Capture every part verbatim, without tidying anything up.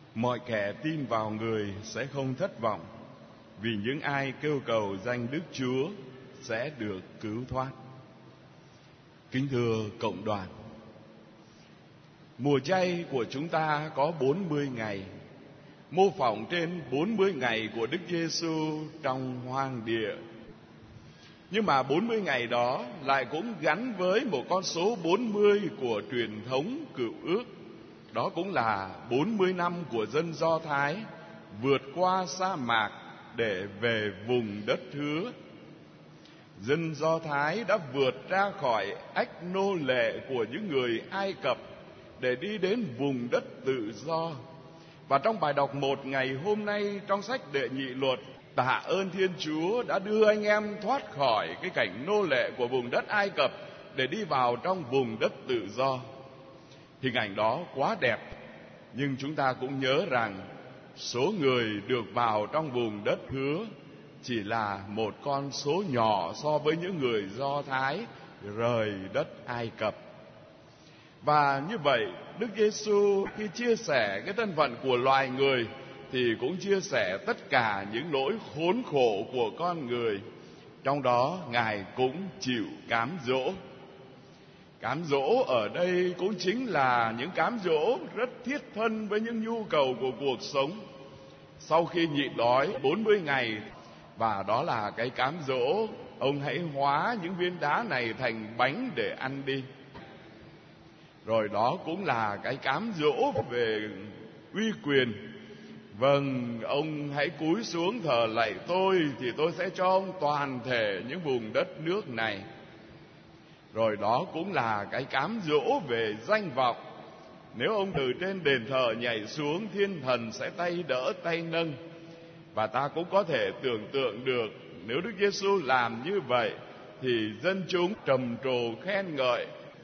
Mọi kẻ tin vào người sẽ không thất vọng, vì những ai kêu cầu danh Đức Chúa sẽ được cứu thoát. Kính thưa cộng đoàn, mùa chay của chúng ta có bốn mươi ngày, mô phỏng trên bốn mươi ngày của Đức Giêsu trong hoang địa. Nhưng mà bốn mươi ngày đó lại cũng gắn với một con số bốn mươi của truyền thống Cựu Ước. Đó cũng là bốn mươi năm của dân Do Thái vượt qua sa mạc để về vùng đất hứa. Dân Do Thái đã vượt ra khỏi ách nô lệ của những người Ai Cập để đi đến vùng đất tự do. Và trong bài đọc một ngày hôm nay trong sách Đệ Nhị Luật, tạ ơn Thiên Chúa đã đưa anh em thoát khỏi cái cảnh nô lệ của vùng đất Ai Cập để đi vào trong vùng đất tự do. Hình ảnh đó quá đẹp, nhưng chúng ta cũng nhớ rằng số người được vào trong vùng đất hứa chỉ là một con số nhỏ so với những người Do Thái rời đất Ai Cập. Và như vậy, Đức Giêsu khi chia sẻ cái thân phận của loài người thì cũng chia sẻ tất cả những nỗi khốn khổ của con người. Trong đó Ngài cũng chịu cám dỗ. Cám dỗ ở đây cũng chính là những cám dỗ rất thiết thân với những nhu cầu của cuộc sống. Sau khi nhịn đói bốn mươi ngày, và đó là cái cám dỗ, ông hãy hóa những viên đá này thành bánh để ăn đi. Rồi đó cũng là cái cám dỗ về uy quyền. Vâng, ông hãy cúi xuống thờ lạy tôi thì tôi sẽ cho ông toàn thể những vùng đất nước này. Rồi đó cũng là cái cám dỗ về danh vọng. Nếu ông từ trên đền thờ nhảy xuống, thiên thần sẽ tay đỡ tay nâng. Và ta cũng có thể tưởng tượng được, nếu Đức Giêsu làm như vậy thì dân chúng trầm trồ khen ngợi.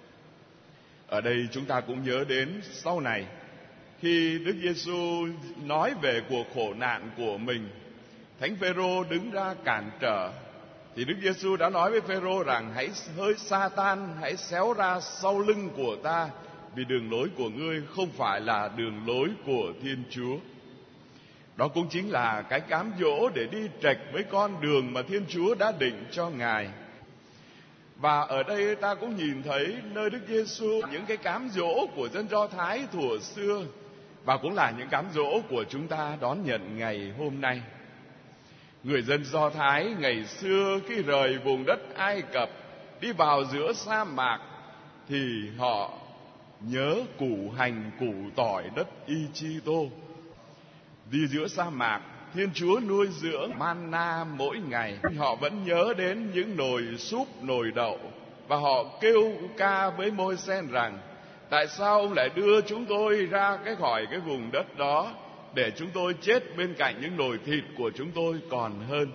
Ở đây chúng ta cũng nhớ đến sau này, khi Đức Giêsu nói về cuộc khổ nạn của mình, Thánh Phêrô đứng ra cản trở, thì Đức Giêsu đã nói với Phêrô rằng: hãy hỡi Sa-tan, hãy xéo ra sau lưng của ta, vì đường lối của ngươi không phải là đường lối của Thiên Chúa. Đó cũng chính là cái cám dỗ để đi trệch với con đường mà Thiên Chúa đã định cho Ngài. Và ở đây ta cũng nhìn thấy nơi Đức Giêsu những cái cám dỗ của dân Do Thái thuở xưa, và cũng là những cám dỗ của chúng ta đón nhận ngày hôm nay. Người dân Do Thái ngày xưa khi rời vùng đất Ai Cập đi vào giữa sa mạc thì họ nhớ củ hành củ tỏi đất Ê-chi-tô. Đi giữa sa mạc, Thiên Chúa nuôi dưỡng manna mỗi ngày. Họ vẫn nhớ đến những nồi súp, nồi đậu, và họ kêu ca với Môi-se rằng: tại sao ông lại đưa chúng tôi ra cái khỏi cái vùng đất đó để chúng tôi chết bên cạnh những nồi thịt của chúng tôi còn hơn.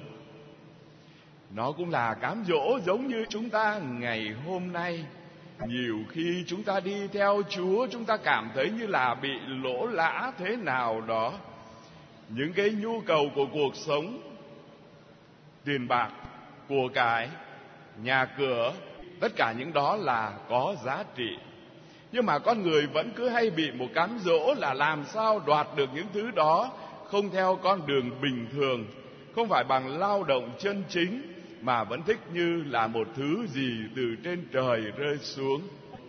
Nó cũng là cám dỗ giống như chúng ta ngày hôm nay. Nhiều khi chúng ta đi theo Chúa, chúng ta cảm thấy như là bị lỗ lã thế nào đó. Những cái nhu cầu của cuộc sống, tiền bạc, của cải, nhà cửa, tất cả những đó là có giá trị. Nhưng mà con người vẫn cứ hay bị một cám dỗ là làm sao đoạt được những thứ đó không theo con đường bình thường, không phải bằng lao động chân chính, mà vẫn thích như là một thứ gì từ trên trời rơi xuống.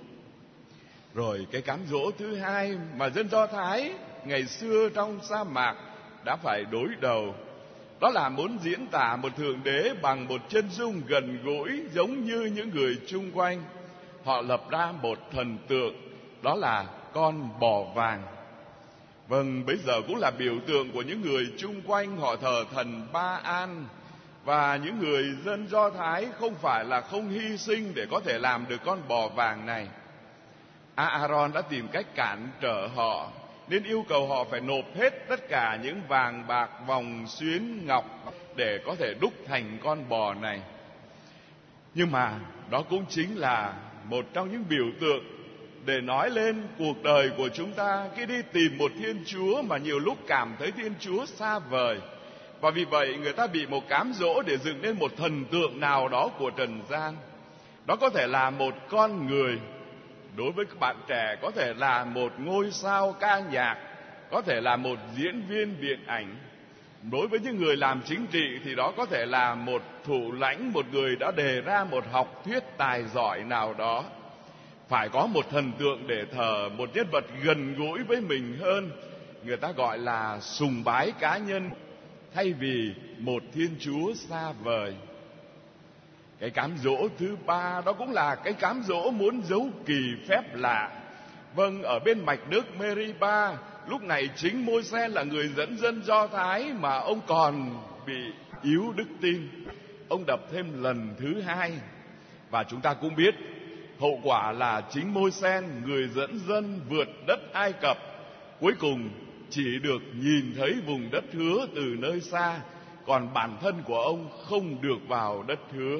Rồi cái cám dỗ thứ hai mà dân Do Thái ngày xưa trong sa mạc đã phải đối đầu, đó là muốn diễn tả một thượng đế bằng một chân dung gần gũi giống như những người chung quanh. Họ lập ra một thần tượng, đó là con bò vàng. Vâng, bây giờ cũng là biểu tượng của những người chung quanh, họ thờ thần Ba-an. Và những người dân Do Thái không phải là không hy sinh để có thể làm được con bò vàng này. A-a-ron đã tìm cách cản trở họ, nên yêu cầu họ phải nộp hết tất cả những vàng bạc, vòng xuyến, ngọc để có thể đúc thành con bò này. Nhưng mà đó cũng chính là một trong những biểu tượng để nói lên cuộc đời của chúng ta khi đi tìm một Thiên Chúa mà nhiều lúc cảm thấy Thiên Chúa xa vời. Và vì vậy người ta bị một cám dỗ để dựng nên một thần tượng nào đó của trần gian. Đó có thể là một con người, đối với các bạn trẻ có thể là một ngôi sao ca nhạc, có thể là một diễn viên điện ảnh. Đối với những người làm chính trị thì đó có thể là một thủ lãnh, một người đã đề ra một học thuyết tài giỏi nào đó. Phải có một thần tượng để thờ, một nhân vật gần gũi với mình hơn. Người ta gọi là sùng bái cá nhân, thay vì một Thiên Chúa xa vời. Cái cám dỗ thứ ba đó cũng là cái cám dỗ muốn giấu kỳ phép lạ. Vâng, ở bên mạch nước Meriba, lúc này chính Môi-se là người dẫn dân Do Thái mà ông còn bị yếu đức tin. Ông đập thêm lần thứ hai. Và chúng ta cũng biết, hậu quả là chính Môi-se, người dẫn dân vượt đất Ai Cập, cuối cùng chỉ được nhìn thấy vùng đất hứa từ nơi xa, còn bản thân của ông không được vào đất hứa.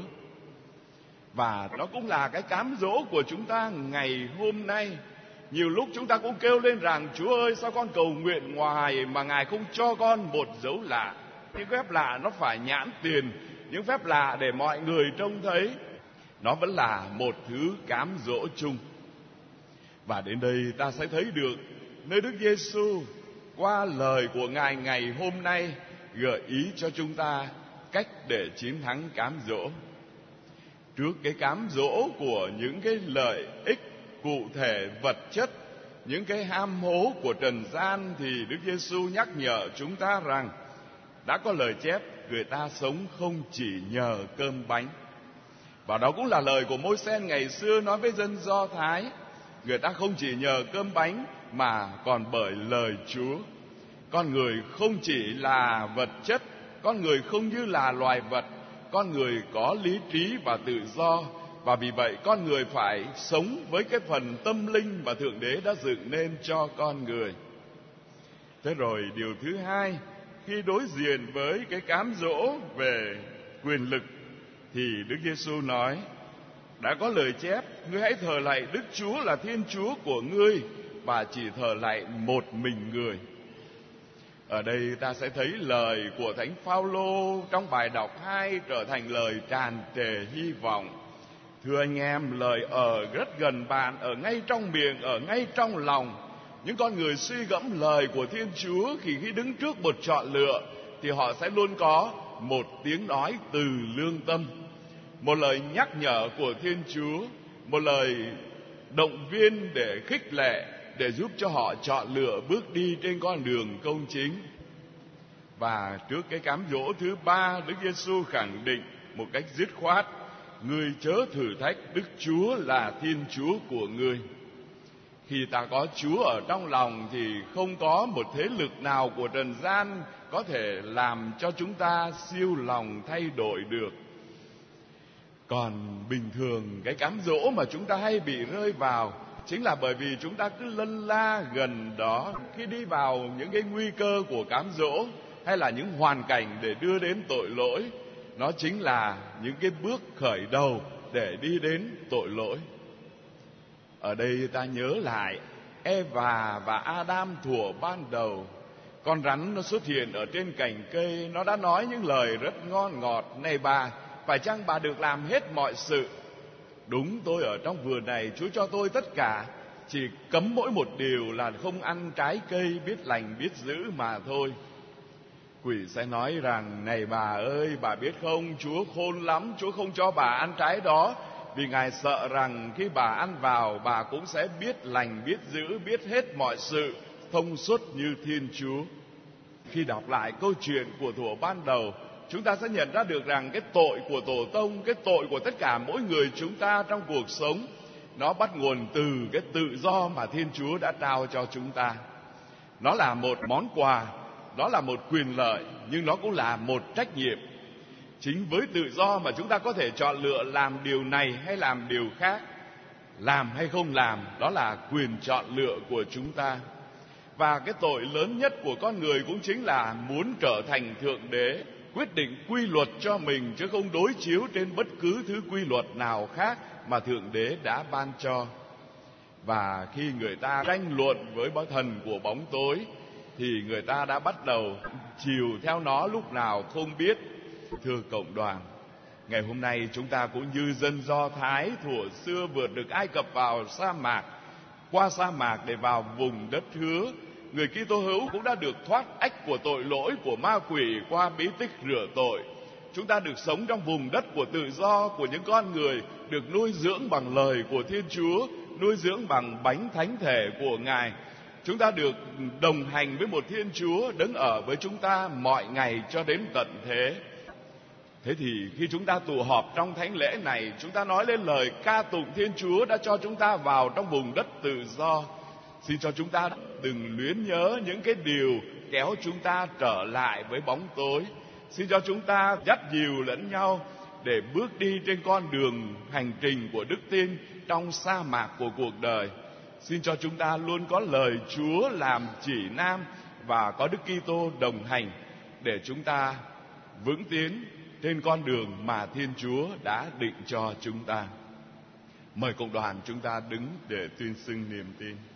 Và đó cũng là cái cám dỗ của chúng ta ngày hôm nay. Nhiều lúc chúng ta cũng kêu lên rằng: Chúa ơi, sao con cầu nguyện ngoài mà Ngài không cho con một dấu lạ? Những phép lạ nó phải nhãn tiền, những phép lạ để mọi người trông thấy. Nó vẫn là một thứ cám dỗ chung. Và đến đây ta sẽ thấy được nơi Đức Giêsu qua lời của Ngài ngày hôm nay gợi ý cho chúng ta cách để chiến thắng cám dỗ. Trước cái cám dỗ của những cái lợi ích cụ thể vật chất, những cái ham hố của trần gian, thì Đức Giêsu nhắc nhở chúng ta rằng đã có lời chép người ta sống không chỉ nhờ cơm bánh. Và đó cũng là lời của Môi-se ngày xưa nói với dân Do Thái. Người ta không chỉ nhờ cơm bánh mà còn bởi lời Chúa. Con người không chỉ là vật chất, con người không như là loài vật, con người có lý trí và tự do. Và vì vậy con người phải sống với cái phần tâm linh mà Thượng Đế đã dựng nên cho con người. Thế rồi điều thứ hai, khi đối diện với cái cám dỗ về quyền lực, thì Đức Giêsu nói: đã có lời chép, ngươi hãy thờ lạy Đức Chúa là Thiên Chúa của ngươi, và chỉ thờ lạy một mình người. Ở đây ta sẽ thấy lời của Thánh Phao-lô trong bài đọc hai trở thành lời tràn trề hy vọng. Thưa anh em, lời ở rất gần bạn, ở ngay trong miệng, ở ngay trong lòng. Những con người suy gẫm lời của Thiên Chúa, khi khi đứng trước một chọn lựa, thì họ sẽ luôn có một tiếng nói từ lương tâm, một lời nhắc nhở của Thiên Chúa, một lời động viên để khích lệ, để giúp cho họ chọn lựa bước đi trên con đường công chính. Và trước cái cám dỗ thứ ba, Đức Giêsu khẳng định một cách dứt khoát: ngươi chớ thử thách Đức Chúa là Thiên Chúa của ngươi. Khi ta có Chúa ở trong lòng thì không có một thế lực nào của trần gian có thể làm cho chúng ta siêu lòng thay đổi được. Còn bình thường cái cám dỗ mà chúng ta hay bị rơi vào chính là bởi vì chúng ta cứ lân la gần đó. Khi đi vào những cái nguy cơ của cám dỗ hay là những hoàn cảnh để đưa đến tội lỗi, nó chính là những cái bước khởi đầu để đi đến tội lỗi. Ở đây ta nhớ lại Eva và Adam thuở ban đầu. Con rắn nó xuất hiện ở trên cành cây, nó đã nói những lời rất ngon ngọt: này bà, phải chăng bà được làm hết mọi sự? Đúng, tôi ở trong vườn này, Chúa cho tôi tất cả, chỉ cấm mỗi một điều là không ăn trái cây biết lành biết dữ mà thôi. Quỷ sẽ nói rằng: này bà ơi, bà biết không, Chúa khôn lắm, Chúa không cho bà ăn trái đó, vì Ngài sợ rằng khi bà ăn vào, bà cũng sẽ biết lành biết dữ, biết hết mọi sự, thông suốt như Thiên Chúa. Khi đọc lại câu chuyện của thuở ban đầu, chúng ta sẽ nhận ra được rằng cái tội của tổ tông, cái tội của tất cả mỗi người chúng ta trong cuộc sống, nó bắt nguồn từ cái tự do mà Thiên Chúa đã trao cho chúng ta. Nó là một món quà, đó là một quyền lợi, nhưng nó cũng là một trách nhiệm. Chính với tự do mà chúng ta có thể chọn lựa làm điều này hay làm điều khác, làm hay không làm, đó là quyền chọn lựa của chúng ta. Và cái tội lớn nhất của con người cũng chính là muốn trở thành Thượng Đế, quyết định quy luật cho mình, chứ không đối chiếu trên bất cứ thứ quy luật nào khác mà Thượng Đế đã ban cho. Và khi người ta tranh luận với bá thần của bóng tối, thì người ta đã bắt đầu chiều theo nó lúc nào không biết. Thưa cộng đoàn, ngày hôm nay chúng ta cũng như dân Do Thái thuở xưa vượt được Ai Cập vào sa mạc, qua sa mạc để vào vùng đất hứa, người Kitô hữu cũng đã được thoát ách của tội lỗi của ma quỷ qua bí tích rửa tội. Chúng ta được sống trong vùng đất của tự do của những con người, được nuôi dưỡng bằng lời của Thiên Chúa, nuôi dưỡng bằng bánh thánh thể của Ngài. Chúng ta được đồng hành với một Thiên Chúa đứng ở với chúng ta mọi ngày cho đến tận thế. Thế thì khi chúng ta tụ họp trong thánh lễ này, chúng ta nói lên lời ca tụng Thiên Chúa đã cho chúng ta vào trong vùng đất tự do. Xin cho chúng ta đừng luyến nhớ những cái điều kéo chúng ta trở lại với bóng tối. Xin cho chúng ta dắt dìu lẫn nhau để bước đi trên con đường hành trình của đức tin trong sa mạc của cuộc đời. Xin cho chúng ta luôn có lời Chúa làm chỉ nam và có Đức Kitô đồng hành để chúng ta vững tiến trên con đường mà Thiên Chúa đã định cho chúng ta. Mời cộng đoàn chúng ta đứng để tuyên xưng niềm tin.